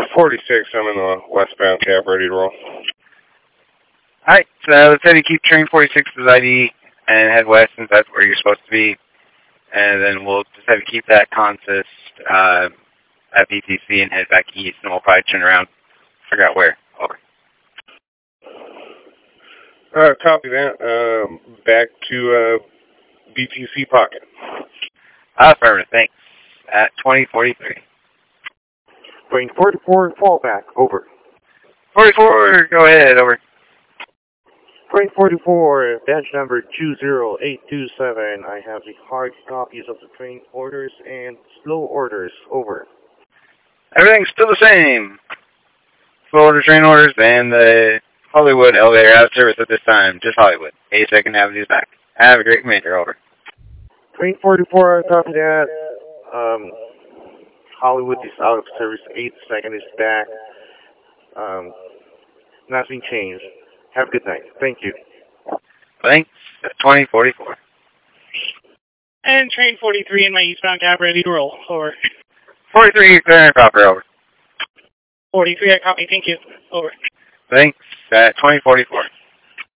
46, I'm in the westbound cab, ready to roll. Alright, so let's say you keep train 46's ID and head west since that's where you're supposed to be. And then we'll just have you keep that consist at BTC and head back east, and we'll probably turn around, figure out where. Over. Copy that. Back to BTC Pocket. Affirmative, thanks. At 2043. Train 44, fallback, over. 44, go ahead, over. Train 44, badge number 20827. I have the hard copies of the train orders and slow orders, over. Everything's still the same. Slow order train orders and the Hollywood elevator out of service at this time. Just Hollywood. 82nd Avenue's back. Have a great major, over. Train 44, copy that. Hollywood is out of service, 82nd is back. Nothing changed. Have a good night. Thank you. Thanks. 2044. And train 43 in my eastbound cab, ready to roll. Over. 43, clear and proper, over. 43, I copy. Thank you. Over. Thanks. 2044.